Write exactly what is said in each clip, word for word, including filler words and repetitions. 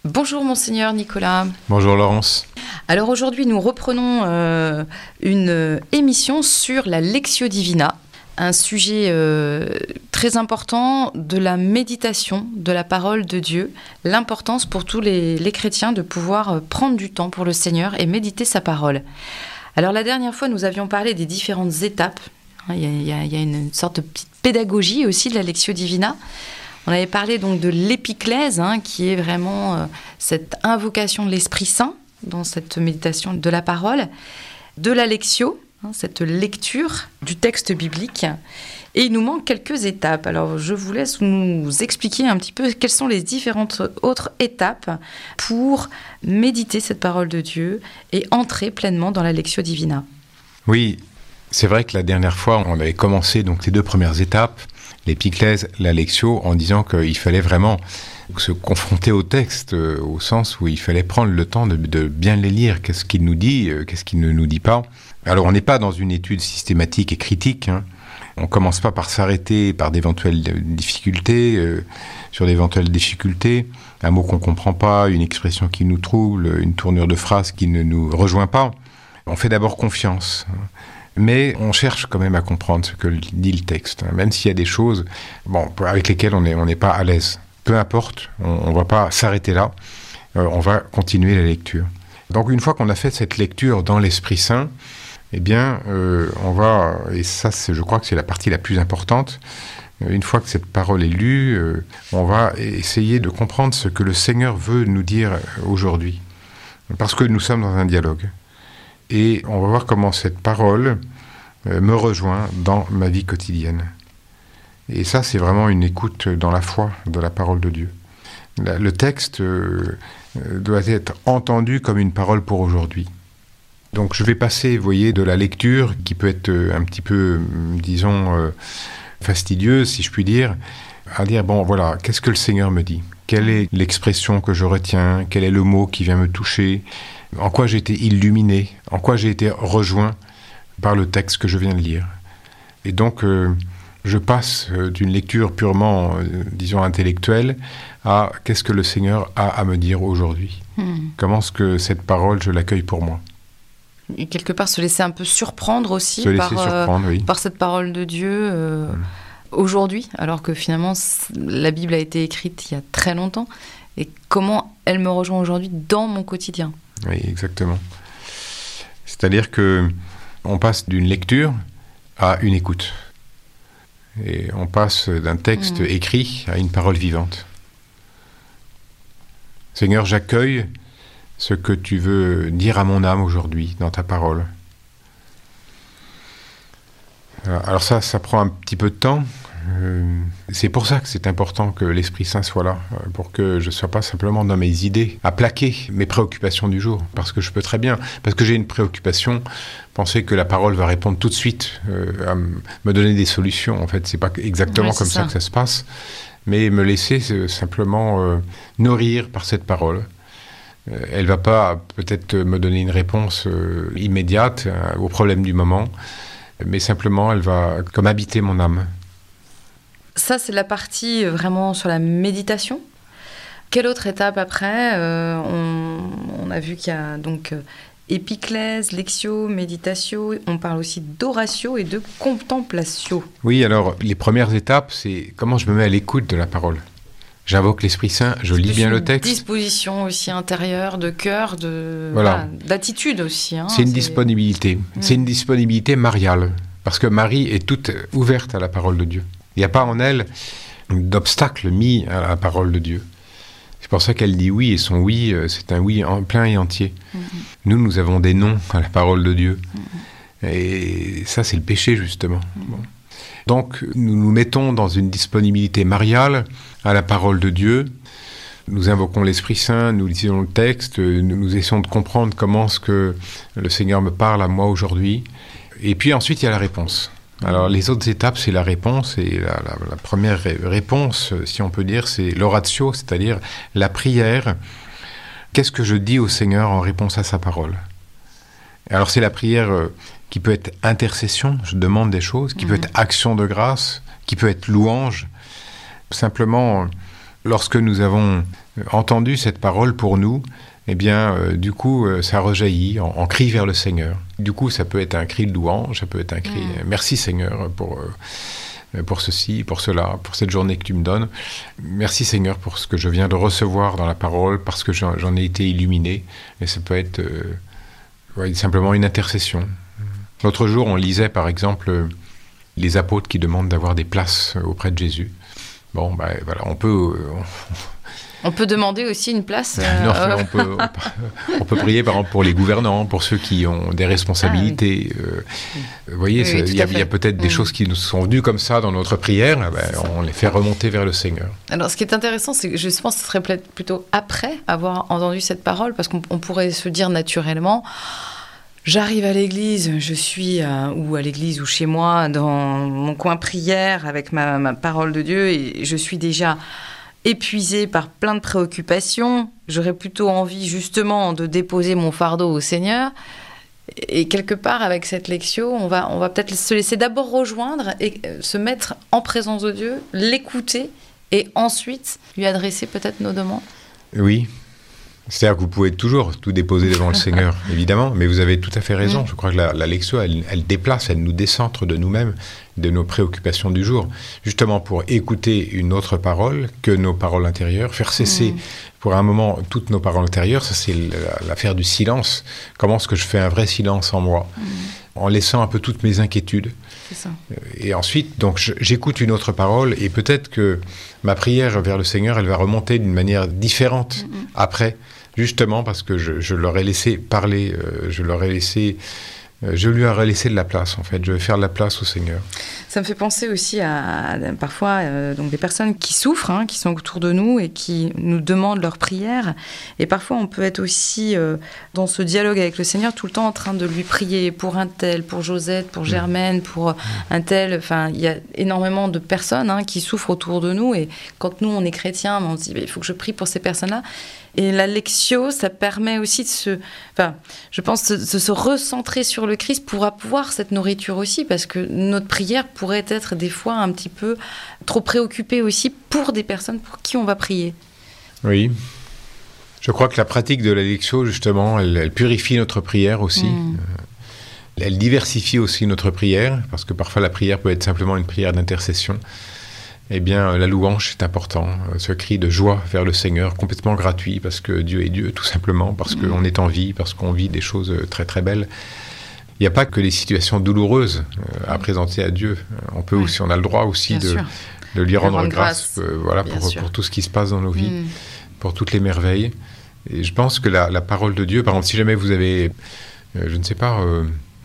Bonjour Monseigneur Nicolas. Bonjour Laurence. Alors aujourd'hui nous reprenons euh, une émission sur la Lectio Divina, un sujet euh, très important de la méditation de la parole de Dieu, l'importance pour tous les, les chrétiens de pouvoir prendre du temps pour le Seigneur et méditer sa parole. Alors la dernière fois nous avions parlé des différentes étapes, il y a, il y a, il y a une sorte de petite pédagogie aussi de la Lectio Divina. On avait parlé donc de l'épiclèse, hein, qui est vraiment euh, cette invocation de l'Esprit Saint dans cette méditation de la parole, de la lectio, hein, cette lecture du texte biblique. Et il nous manque quelques étapes. Alors je vous laisse nous expliquer un petit peu quelles sont les différentes autres étapes pour méditer cette parole de Dieu et entrer pleinement dans la Lectio Divina. Oui, c'est vrai que la dernière fois, on avait commencé donc les deux premières étapes, l'épiclèse, la lectio, en disant qu'il fallait vraiment se confronter au texte, euh, au sens où il fallait prendre le temps de, de bien les lire. Qu'est-ce qu'il nous dit, euh, qu'est-ce qu'il ne nous dit pas. Alors, on n'est pas dans une étude systématique et critique. Hein. On ne commence pas par s'arrêter par d'éventuelles difficultés, euh, sur d'éventuelles difficultés, un mot qu'on ne comprend pas, une expression qui nous trouble, une tournure de phrase qui ne nous rejoint pas. On fait d'abord confiance. Mais on cherche quand même à comprendre ce que dit le texte, hein, même s'il y a des choses bon, avec lesquelles on n'est on n'est pas à l'aise. Peu importe, on ne va pas s'arrêter là, euh, on va continuer la lecture. Donc une fois qu'on a fait cette lecture dans l'Esprit Saint, eh bien, euh, on va, et ça c'est, je crois que c'est la partie la plus importante, euh, une fois que cette parole est lue, euh, on va essayer de comprendre ce que le Seigneur veut nous dire aujourd'hui. Parce que nous sommes dans un dialogue. Et on va voir comment cette parole euh, me rejoint dans ma vie quotidienne. Et ça, c'est vraiment une écoute dans la foi de la parole de Dieu. La, le texte euh, doit être entendu comme une parole pour aujourd'hui. Donc je vais passer, vous voyez, de la lecture, qui peut être euh, un petit peu, disons, euh, fastidieuse, si je puis dire, à dire, bon, voilà, qu'est-ce que le Seigneur me dit ? Quelle est l'expression que je retiens ? Quel est le mot qui vient me toucher ? En quoi j'ai été illuminé, en quoi j'ai été rejoint par le texte que je viens de lire. Et donc, euh, je passe euh, d'une lecture purement, euh, disons, intellectuelle à qu'est-ce que le Seigneur a à me dire aujourd'hui. Mmh. Comment est-ce que cette parole, je l'accueille pour moi. Et quelque part, se laisser un peu surprendre aussi se par, surprendre, euh, oui. par cette parole de Dieu euh, mmh. aujourd'hui, alors que finalement, la Bible a été écrite il y a très longtemps. Et comment elle me rejoint aujourd'hui dans mon quotidien. Oui, exactement. C'est-à-dire que on passe d'une lecture à une écoute. Et on passe d'un texte mmh. écrit à une parole vivante. Seigneur, j'accueille ce que tu veux dire à mon âme aujourd'hui dans ta parole. Alors ça, ça prend un petit peu de temps. Euh, c'est pour ça que c'est important que l'Esprit Saint soit là, pour que je ne sois pas simplement dans mes idées, à plaquer mes préoccupations du jour, parce que je peux très bien, parce que j'ai une préoccupation, penser que la parole va répondre tout de suite, euh, à m- me donner des solutions. En fait, c'est pas exactement oui, c'est comme ça. ça que ça se passe, mais me laisser euh, simplement euh, nourrir par cette parole. Euh, elle ne va pas peut-être me donner une réponse euh, immédiate euh, au problème du moment, mais simplement elle va comme habiter mon âme. Ça, c'est la partie vraiment sur la méditation. Quelle autre étape après euh, on, on a vu qu'il y a donc euh, épiclèse, lectio, méditatio. On parle aussi d'oratio et de contemplatio. Oui, alors les premières étapes, c'est comment je me mets à l'écoute de la parole. J'invoque l'Esprit Saint, je lis bien le texte. Disposition aussi intérieure, de cœur, de, voilà. voilà, d'attitude aussi. Hein, c'est une c'est... disponibilité. Mmh. C'est une disponibilité mariale. Parce que Marie est toute ouverte à la parole de Dieu. Il n'y a pas en elle d'obstacle mis à la parole de Dieu. C'est pour ça qu'elle dit oui, et son oui, c'est un oui en plein et entier. Mmh. Nous, nous avons des noms à la parole de Dieu. Mmh. Et ça, c'est le péché, justement. Mmh. Bon. Donc, nous nous mettons dans une disponibilité mariale à la parole de Dieu. Nous invoquons l'Esprit Saint, nous lisons le texte, nous, nous essayons de comprendre comment est-ce que le Seigneur me parle à moi aujourd'hui. Et puis ensuite, il y a la réponse. Alors, les autres étapes, c'est la réponse. Et la, la, la première ré- réponse, si on peut dire, c'est l'oratio, c'est-à-dire la prière. Qu'est-ce que je dis au Seigneur en réponse à sa parole ? Alors, c'est la prière qui peut être intercession, je demande des choses, qui mmh. peut être action de grâce, qui peut être louange. Simplement, lorsque nous avons entendu cette parole pour nous, eh bien, euh, du coup, euh, ça rejaillit en, en cri vers le Seigneur. Du coup, ça peut être un cri de louange, ça peut être un cri mmh. « Merci Seigneur pour, euh, pour ceci, pour cela, pour cette journée que tu me donnes. Merci Seigneur pour ce que je viens de recevoir dans la parole, parce que j'en, j'en ai été illuminé. » Et ça peut être euh, ouais, simplement une intercession. L'autre jour, on lisait par exemple les apôtres qui demandent d'avoir des places auprès de Jésus. Bon, ben voilà, on peut... On, On peut demander aussi une place euh... Non, on, peut, on, peut, on peut prier par exemple pour les gouvernants, pour ceux qui ont des responsabilités. Ah, oui. euh, vous voyez, il oui, y, y a peut-être mmh. des choses qui nous sont venues comme ça dans notre prière, ben, on les fait remonter vers le Seigneur. Alors ce qui est intéressant, c'est que je pense que ce serait plutôt après avoir entendu cette parole, parce qu'on pourrait se dire naturellement... J'arrive à l'église, je suis à, ou à l'église ou chez moi, dans mon coin prière avec ma, ma parole de Dieu, et je suis déjà épuisée par plein de préoccupations. J'aurais plutôt envie justement de déposer mon fardeau au Seigneur. Et quelque part, avec cette lectio, on va, on va peut-être se laisser d'abord rejoindre et se mettre en présence de Dieu, l'écouter et ensuite lui adresser peut-être nos demandes. Oui. C'est-à-dire que vous pouvez toujours tout déposer devant le Seigneur, évidemment, mais vous avez tout à fait raison. Je crois que la, la lectio, elle, elle déplace, elle nous décentre de nous-mêmes, de nos préoccupations du jour, justement pour écouter une autre parole que nos paroles intérieures, faire cesser mmh. pour un moment toutes nos paroles intérieures. Ça, c'est l'affaire du silence. Comment est-ce que je fais un vrai silence en moi, mmh. en laissant un peu toutes mes inquiétudes. C'est ça. Et ensuite, donc, je, j'écoute une autre parole, et peut-être que ma prière vers le Seigneur, elle va remonter d'une manière différente mmh. après. Justement parce que je, je leur ai laissé parler, euh, je leur ai laissé, euh, je lui aurais laissé de la place en fait. Je vais faire de la place au Seigneur. Ça me fait penser aussi à, à parfois euh, donc des personnes qui souffrent, hein, qui sont autour de nous et qui nous demandent leur prière. Et parfois on peut être aussi euh, dans ce dialogue avec le Seigneur tout le temps en train de lui prier pour un tel, pour Josette, pour Germaine, pour un tel. Enfin, il y a énormément de personnes hein, qui souffrent autour de nous. Et quand nous on est chrétiens, on se dit bah, il faut que je prie pour ces personnes-là. Et la lectio, ça permet aussi de se, enfin, je pense, de, de se recentrer sur le Christ pour avoir cette nourriture aussi, parce que notre prière pourrait être des fois un petit peu trop préoccupée aussi pour des personnes pour qui on va prier. Oui. Je crois que la pratique de la lectio, justement, elle, elle purifie notre prière aussi. Mmh. Elle diversifie aussi notre prière, parce que parfois la prière peut être simplement une prière d'intercession. Eh bien, la louange, c'est important. Ce cri de joie vers le Seigneur, complètement gratuit, parce que Dieu est Dieu, tout simplement, parce mmh. qu'on est en vie, parce qu'on vit des choses très, très belles. Il n'y a pas que les situations douloureuses à présenter à Dieu. On peut aussi, on a le droit aussi de, de lui rendre, rendre grâce, grâce euh, voilà, pour, pour tout ce qui se passe dans nos vies, mmh. pour toutes les merveilles. Et je pense que la, la parole de Dieu, par exemple, si jamais vous avez, euh, je ne sais pas... Euh,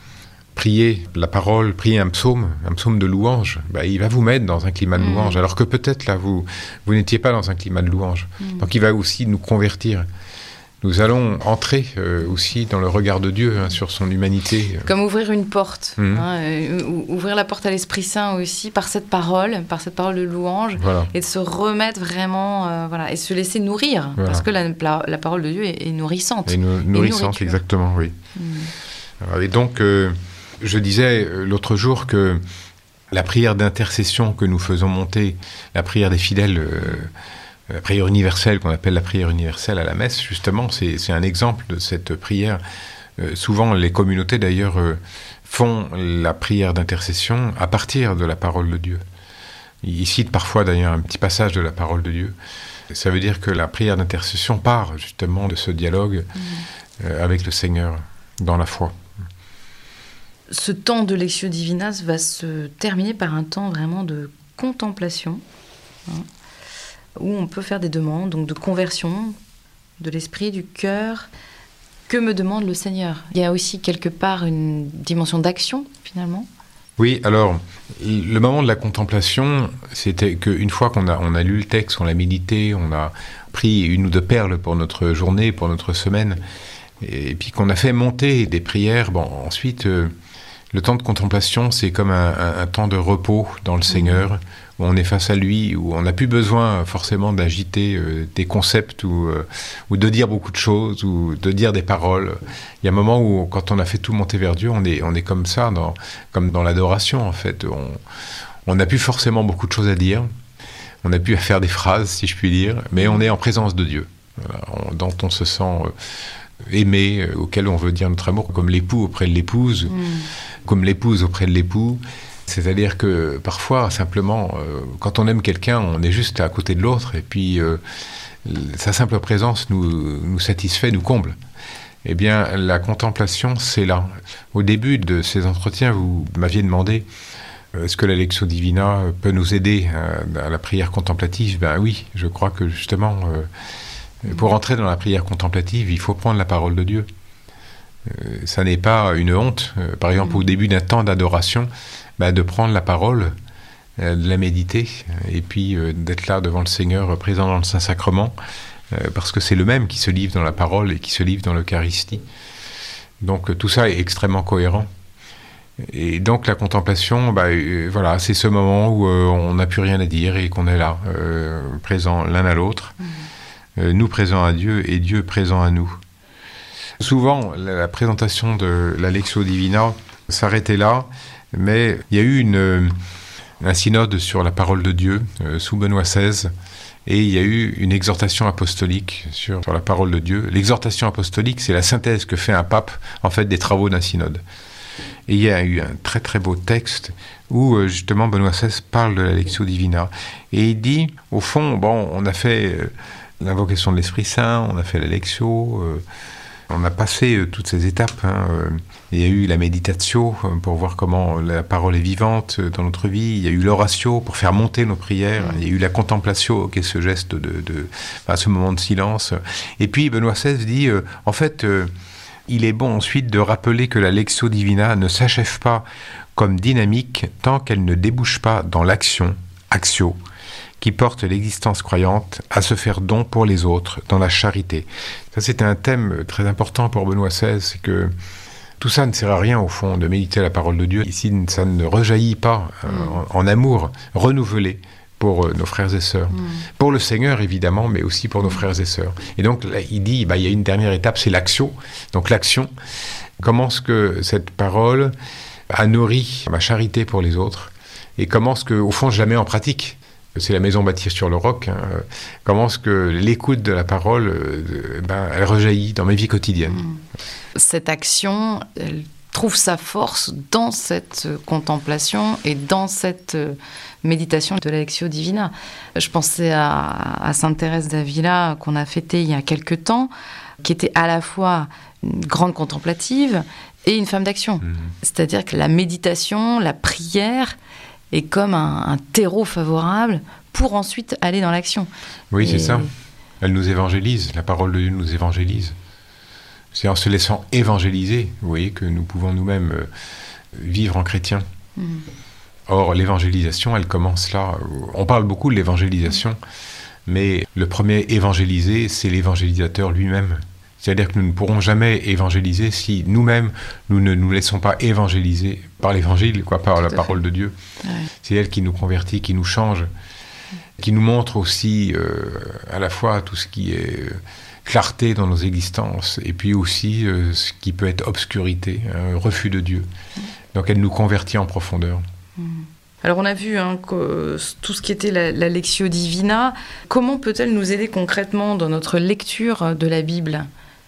prier la parole, prier un psaume, un psaume de louange, bah, il va vous mettre dans un climat de louange, mmh. alors que peut-être là, vous, vous n'étiez pas dans un climat de louange. Mmh. Donc il va aussi nous convertir. Nous allons entrer euh, aussi dans le regard de Dieu hein, sur son humanité. Comme ouvrir une porte, mmh. hein, euh, ouvrir la porte à l'Esprit Saint aussi, par cette parole, par cette parole de louange, voilà. Et de se remettre vraiment, euh, voilà, et se laisser nourrir, voilà. Parce que la, la, la parole de Dieu est, est nourrissante. Et nou- nourrissante, et exactement, oui. Mmh. Et donc... Euh, Je disais l'autre jour que la prière d'intercession que nous faisons monter, la prière des fidèles, euh, la prière universelle qu'on appelle la prière universelle à la messe, justement, c'est, c'est un exemple de cette prière. Euh, souvent, les communautés d'ailleurs euh, font la prière d'intercession à partir de la parole de Dieu. Ils citent parfois d'ailleurs un petit passage de la parole de Dieu. Ça veut dire que la prière d'intercession part justement de ce dialogue euh, avec le Seigneur dans la foi. Ce temps de Lectio Divina va se terminer par un temps vraiment de contemplation, hein, où on peut faire des demandes, donc de conversion de l'esprit, du cœur. Que me demande le Seigneur ? Il y a aussi quelque part une dimension d'action, finalement. Oui, alors, le moment de la contemplation, c'était qu'une fois qu'on a, on a lu le texte, on l'a médité, on a pris une ou deux perles pour notre journée, pour notre semaine, et puis qu'on a fait monter des prières, bon, ensuite... Euh, Le temps de contemplation, c'est comme un, un, un temps de repos dans le Seigneur, où on est face à lui, où on n'a plus besoin forcément d'agiter euh, des concepts ou, euh, ou de dire beaucoup de choses, ou de dire des paroles. Il y a un moment où, quand on a fait tout monter vers Dieu, on est, on est comme ça, dans, comme dans l'adoration en fait. On n'a plus forcément beaucoup de choses à dire. On n'a plus à faire des phrases, si je puis dire, mais on est en présence de Dieu, voilà, on, dont on se sent euh, aimé, euh, auquel on veut dire notre amour, comme l'époux auprès de l'épouse, mmh. comme l'épouse auprès de l'époux. C'est-à-dire que parfois, simplement, euh, quand on aime quelqu'un, on est juste à côté de l'autre, et puis euh, sa simple présence nous, nous satisfait, nous comble. Eh bien, la contemplation, c'est là. Au début de ces entretiens, vous m'aviez demandé est-ce que la Lectio Divina peut nous aider à, à la prière contemplative ? Ben oui, je crois que justement, euh, pour entrer dans la prière contemplative, il faut prendre la parole de Dieu. Euh, ça n'est pas une honte, euh, par exemple, au début d'un temps d'adoration, ben, de prendre la parole, euh, de la méditer, et puis euh, d'être là devant le Seigneur, présent dans le Saint-Sacrement, euh, parce que c'est le même qui se livre dans la parole et qui se livre dans l'Eucharistie. Donc euh, tout ça est extrêmement cohérent. Et donc la contemplation, bah, euh, voilà, c'est ce moment où euh, on n'a plus rien à dire et qu'on est là, euh, présents l'un à l'autre, mmh. euh, nous présents à Dieu et Dieu présent à nous. Souvent, la, la présentation de la Lectio Divina s'arrêtait là, mais il y a eu une, un synode sur la parole de Dieu euh, sous Benoît seize, et il y a eu une exhortation apostolique sur, sur la parole de Dieu. L'exhortation apostolique, c'est la synthèse que fait un pape, en fait, des travaux d'un synode. Et il y a eu un très très beau texte où euh, justement Benoît seize parle de la Lectio Divina. Et il dit, au fond, bon, on a fait euh, l'invocation de l'Esprit Saint, on a fait la Lectio, euh, on a passé euh, toutes ces étapes. Hein, euh, il y a eu la méditatio euh, pour voir comment la parole est vivante euh, dans notre vie. Il y a eu l'oratio pour faire monter nos prières. Il y a eu la contemplatio, qui est ce geste de, de, de enfin, ce moment de silence. Et puis Benoît seize dit, euh, en fait... Euh, il est bon ensuite de rappeler que la Lectio Divina ne s'achève pas comme dynamique tant qu'elle ne débouche pas dans l'action, actio, qui porte l'existence croyante à se faire don pour les autres, dans la charité. Ça, c'était un thème très important pour Benoît seize, c'est que tout ça ne sert à rien, au fond, de méditer la parole de Dieu. Ici, ça ne rejaillit pas euh, en, en amour renouvelé pour nos frères et sœurs. Mmh. Pour le Seigneur, évidemment, mais aussi pour nos frères et sœurs. Et donc, là, il dit, bah, il y a une dernière étape, c'est l'action. Donc, l'action, comment est-ce que cette parole a nourri ma charité pour les autres, et comment est-ce que, au fond, je la mets en pratique. C'est la maison bâtie sur le roc. Hein. Comment est-ce que l'écoute de la parole, euh, ben, elle rejaillit dans ma vie quotidienne. Mmh. Cette action, elle trouve sa force dans cette contemplation et dans cette méditation de la Lectio Divina. Je pensais à, à Sainte Thérèse d'Avila, qu'on a fêtée il y a quelque temps, qui était à la fois une grande contemplative et une femme d'action. Mmh. C'est-à-dire que la méditation, la prière est comme un, un terreau favorable pour ensuite aller dans l'action. Oui, et... c'est ça. Elle nous évangélise, la parole de Dieu nous évangélise. C'est en se laissant évangéliser, vous voyez, que nous pouvons nous-mêmes euh, vivre en chrétien. Mmh. Or, l'évangélisation, elle commence là. On parle beaucoup de l'évangélisation, mmh. mais le premier évangélisé, c'est l'évangélisateur lui-même. C'est-à-dire que nous ne pourrons jamais évangéliser si nous-mêmes, nous ne nous laissons pas évangéliser par l'évangile, quoi, par Tout la parole fait. de Dieu. Ouais. C'est elle qui nous convertit, qui nous change, qui nous montre aussi euh, à la fois tout ce qui est... Euh, clarté dans nos existences, et puis aussi euh, ce qui peut être obscurité, un refus de Dieu. Donc elle nous convertit en profondeur. Alors on a vu hein, que tout ce qui était la, la Lectio Divina. Comment peut-elle nous aider concrètement dans notre lecture de la Bible ?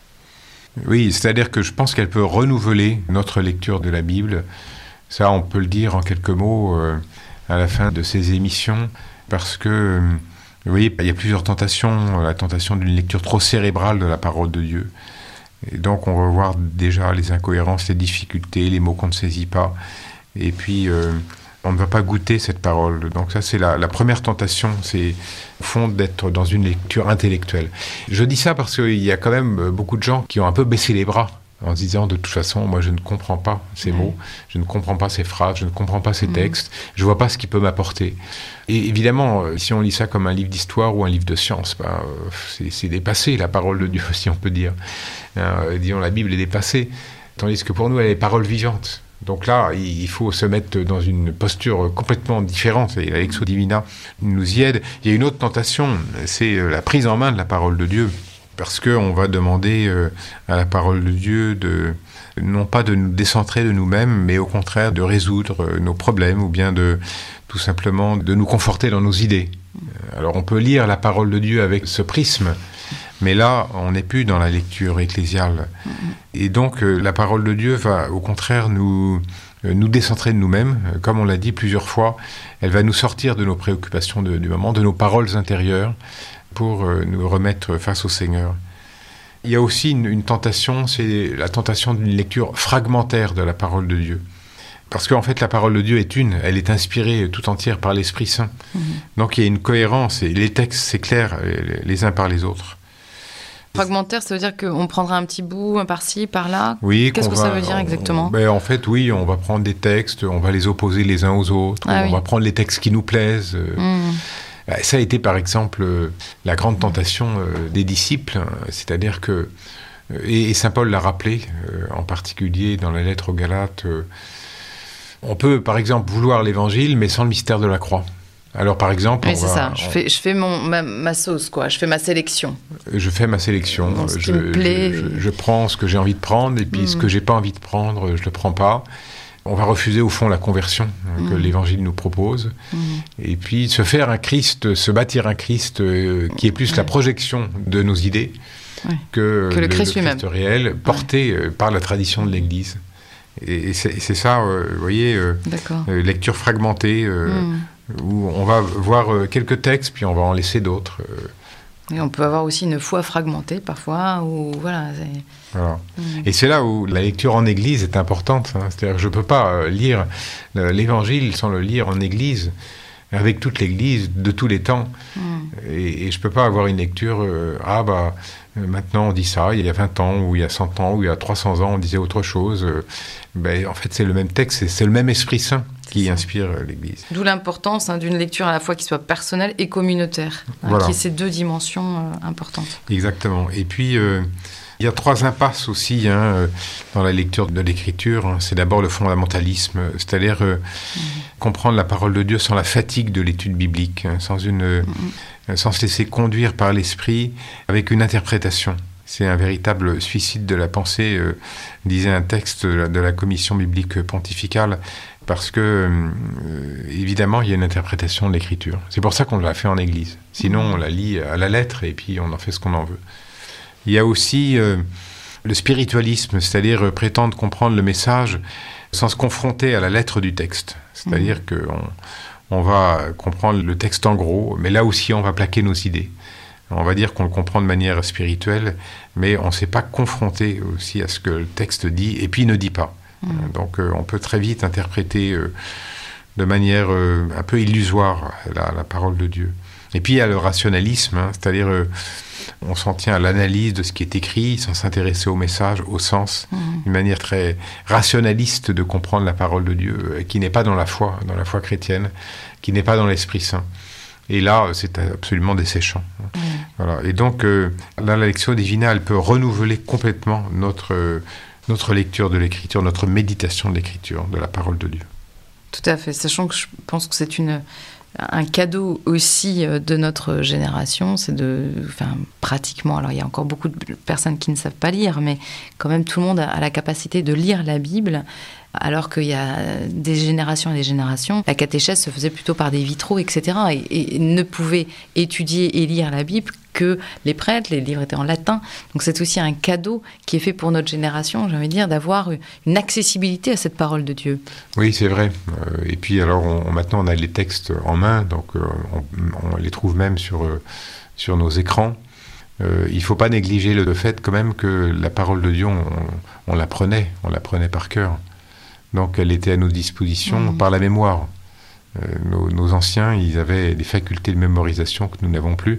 Oui, c'est-à-dire que je pense qu'elle peut renouveler notre lecture de la Bible. Ça, on peut le dire en quelques mots euh, à la fin de ces émissions, parce que euh, vous voyez, il y a plusieurs tentations. La tentation d'une lecture trop cérébrale de la parole de Dieu. Et donc, on va voir déjà les incohérences, les difficultés, les mots qu'on ne saisit pas. Et puis, euh, on ne va pas goûter cette parole. Donc ça, c'est la, la première tentation, c'est au fond d'être dans une lecture intellectuelle. Je dis ça parce qu'il y a quand même beaucoup de gens qui ont un peu baissé les bras en se disant, de toute façon, moi, je ne comprends pas ces mmh. mots, je ne comprends pas ces phrases, je ne comprends pas ces mmh. textes, je ne vois pas ce qui peut m'apporter. Et évidemment, si on lit ça comme un livre d'histoire ou un livre de science, ben, c'est, c'est dépassé, la parole de Dieu, si on peut dire. Euh, disons, la Bible est dépassée, tandis que pour nous, elle est parole vivante. Donc là, il faut se mettre dans une posture complètement différente, et la Lectio Divina nous y aide. Il y a une autre tentation, c'est la prise en main de la parole de Dieu. parce qu'on va demander euh, à la parole de Dieu de, non pas de nous décentrer de nous-mêmes, mais au contraire de résoudre euh, nos problèmes, ou bien de tout simplement de nous conforter dans nos idées. Alors on peut lire la parole de Dieu avec ce prisme, mais là, on n'est plus dans la lecture ecclésiale. Et donc, euh, la parole de Dieu va, au contraire, nous, euh, nous décentrer de nous-mêmes. Comme on l'a dit plusieurs fois, elle va nous sortir de nos préoccupations de, du moment, de nos paroles intérieures, pour euh, nous remettre face au Seigneur. Il y a aussi une, une tentation, c'est la tentation d'une lecture fragmentaire de la parole de Dieu. Parce qu'en fait, la parole de Dieu est une, elle est inspirée tout entière par l'Esprit Saint. Mmh. Donc il y a une cohérence, et les textes s'éclairent les uns par les autres. Fragmentaire, ça veut dire qu'on prendra un petit bout, un par-ci, par-là. Oui. Qu'est-ce que va, ça veut dire exactement? on, ben En fait, oui, on va prendre des textes, on va les opposer les uns aux autres, ah, on oui. va prendre les textes qui nous plaisent. Mmh. Ça a été, par exemple, la grande tentation des disciples, c'est-à-dire que, et Saint Paul l'a rappelé, en particulier dans la lettre aux Galates, on peut, par exemple, vouloir l'Évangile, mais sans le mystère de la croix. Alors, par exemple... Oui, c'est va, ça. On... Je fais, je fais mon, ma, ma sauce, quoi. Je fais ma sélection. Je fais ma sélection. Bon, ce je, qui me plaît. Je, je, je prends ce que j'ai envie de prendre, et puis mmh. ce que j'ai pas envie de prendre, je le prends pas. On va refuser, au fond, la conversion mmh. que l'Évangile nous propose. Mmh. Et puis, se faire un Christ, se bâtir un Christ euh, qui est plus ouais. la projection de nos idées ouais. que, que le, le Christ le lui-même. Christ réel, porté ouais. euh, par la tradition de l'Église. Et c'est, c'est ça, euh, vous voyez, euh, euh, lecture fragmentée, euh, mm. où on va voir euh, quelques textes, puis on va en laisser d'autres. Euh. Et on peut avoir aussi une foi fragmentée, parfois, ou voilà. C'est... voilà. Mm. Et c'est là où la lecture en Église est importante. Hein. C'est-à-dire que je ne peux pas euh, lire l'Évangile sans le lire en Église, avec toute l'Église, de tous les temps. Mm. Et, et je ne peux pas avoir une lecture, euh, ah bah... Maintenant, on dit ça, il y a vingt ans, ou il y a cent ans, ou il y a trois cents ans, on disait autre chose. Ben, en fait, c'est le même texte, c'est, c'est le même Esprit Saint qui inspire l'Église. D'où l'importance hein, d'une lecture à la fois qui soit personnelle et communautaire, hein, voilà. qui ait ces deux dimensions euh, importantes. Exactement. Et puis, euh, il y a trois impasses aussi hein, dans la lecture de l'Écriture. Hein. C'est d'abord le fondamentalisme, c'est-à-dire euh, mmh. comprendre la parole de Dieu sans la fatigue de l'étude biblique, hein, sans une... Mmh. sans se laisser conduire par l'esprit avec une interprétation. C'est un véritable suicide de la pensée, euh, disait un texte de la, de la commission biblique pontificale, parce que, euh, évidemment, il y a une interprétation de l'écriture. C'est pour ça qu'on l'a fait en Église. Sinon, on la lit à la lettre et puis on en fait ce qu'on en veut. Il y a aussi euh, le spiritualisme, c'est-à-dire euh, prétendre comprendre le message sans se confronter à la lettre du texte. C'est-à-dire mmh. qu'on... On va comprendre le texte en gros, mais là aussi, on va plaquer nos idées. On va dire qu'on le comprend de manière spirituelle, mais on ne s'est pas confronté aussi à ce que le texte dit, et puis ne dit pas. Mmh. Donc, euh, on peut très vite interpréter euh, de manière euh, un peu illusoire la, la parole de Dieu. Et puis, il y a le rationalisme, hein, c'est-à-dire euh, on s'en tient à l'analyse de ce qui est écrit, sans s'intéresser au message, au sens, mmh. une manière très rationaliste de comprendre la parole de Dieu, euh, qui n'est pas dans la foi, dans la foi chrétienne, qui n'est pas dans l'Esprit Saint. Et là, c'est absolument desséchant. Mmh. Voilà. Et donc, euh, là, la Lectio Divina, elle peut renouveler complètement notre, euh, notre lecture de l'Écriture, notre méditation de l'Écriture, de la parole de Dieu. Tout à fait, sachant que je pense que c'est une... un cadeau aussi de notre génération, c'est de, enfin, pratiquement, alors il y a encore beaucoup de personnes qui ne savent pas lire, mais quand même tout le monde a la capacité de lire la Bible, alors qu'il y a des générations et des générations, la catéchèse se faisait plutôt par des vitraux, et cetera, et, et ne pouvait étudier et lire la Bible que les prêtres, les livres étaient en latin. Donc c'est aussi un cadeau qui est fait pour notre génération, j'ai envie de dire, d'avoir une accessibilité à cette parole de Dieu. Oui, c'est vrai. Et puis alors on, maintenant on a les textes en main, donc on, on les trouve même sur, sur nos écrans. Euh, il ne faut pas négliger le fait quand même que la parole de Dieu, on, on l'apprenait, on l'apprenait par cœur. Donc elle était à nos dispositions mmh. par la mémoire. Euh, nos, nos anciens, ils avaient des facultés de mémorisation que nous n'avons plus.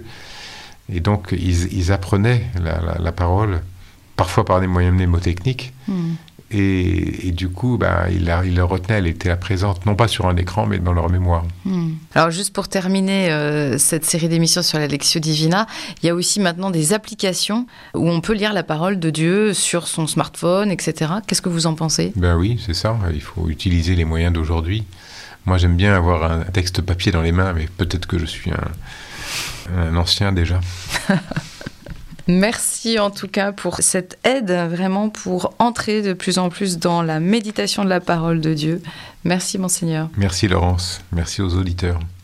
Et donc, ils, ils apprenaient la, la, la parole, parfois par des moyens mnémotechniques. Mmh. Et, et du coup, ben, ils la, ils la retenaient, elle était là présente, non pas sur un écran, mais dans leur mémoire. Mmh. Alors, juste pour terminer euh, cette série d'émissions sur la Lectio Divina, il y a aussi maintenant des applications où on peut lire la parole de Dieu sur son smartphone, et cetera. Qu'est-ce que vous en pensez ? Ben oui, c'est ça. Il faut utiliser les moyens d'aujourd'hui. Moi, j'aime bien avoir un texte papier dans les mains, mais peut-être que je suis un... un ancien déjà. Merci en tout cas pour cette aide, vraiment pour entrer de plus en plus dans la méditation de la parole de Dieu. Merci Monseigneur. Merci Laurence, merci aux auditeurs.